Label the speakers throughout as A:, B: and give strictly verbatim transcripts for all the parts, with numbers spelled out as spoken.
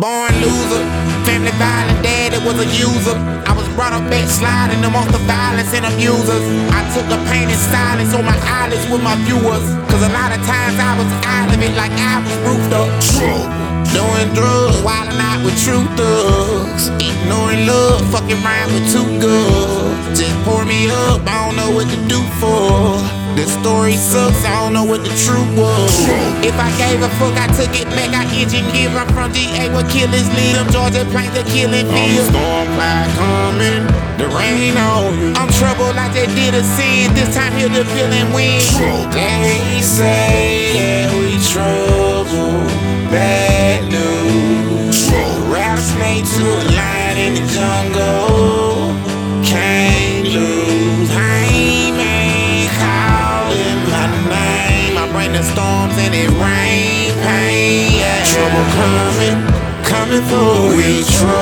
A: born loser. Family violent, dad that was a user. I was brought up backsliding amongst the violence and abusers. I took the pain in silence on my eyelids with my viewers. Cause a lot of times I was out of it like I was roofed up. Doing drugs, wilding out with true thugs. Ignoring love, fucking around with two girls. Just pour me up, I don't know what to do for. The story sucks, I don't know what the truth was. If I gave a fuck, I took it back, I engine gear. I'm from D A where killers live. Georgia plains are killing me. Storm cloud coming, the rain on you. I'm trouble like they did a sin. This time here the feeling win. They say that we trouble, bad news. Rattlesnake to a lion in the jungle. Can't lose. Hey man, calling my name. I bring the storms and it rain, pain, yeah. Trouble coming, coming for we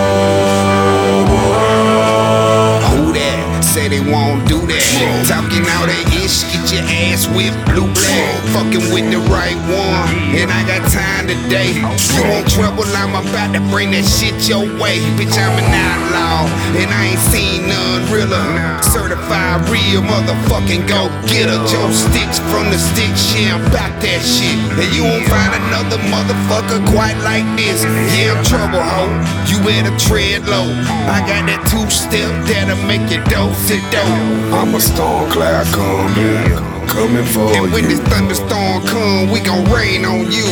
A: trouble.
B: Who that? Say they won't do that. Talking all that ish, get your ass whipped blue black. Fucking with the right one, and I got time today. You want trouble, I'm about to bring that shit your way. Bitch, I'm an outlaw, and I ain't seen none realer. Certified real motherfucking go-getter. Joe Sticks from the sticks, yeah, I'm about that shit. And you won't find another motherfucker quite like this. Yeah, I'm trouble, ho, you better tread low. I got that two-step that'll make you dose it dope.
C: I'm a storm cloud coming, coming for you.
B: And when this thunderstorm come, we gon' rain on you.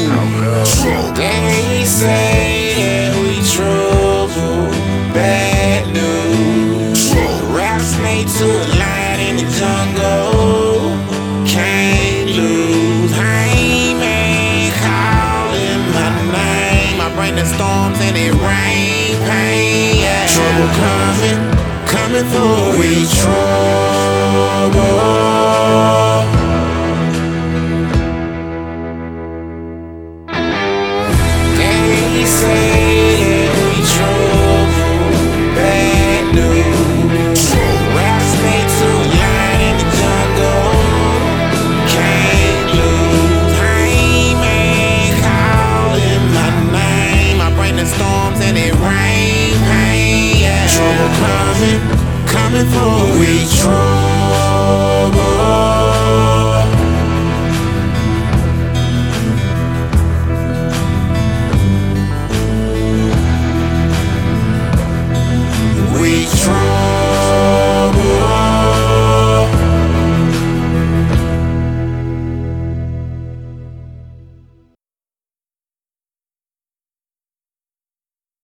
A: They say that we trouble, bad news. Rattlesnake to a lion in the jungle. Can't lose. Hey man, calling my name. I bring the storms and it rain, pain, yeah. Trouble coming, coming for we trouble. They say that we trouble, bad news. Rattlesnake to a lion in the jungle. Can't lose. Hey man, calling my name. I bring the storms and it rain, pain, yeah. Trouble coming, coming for we trouble.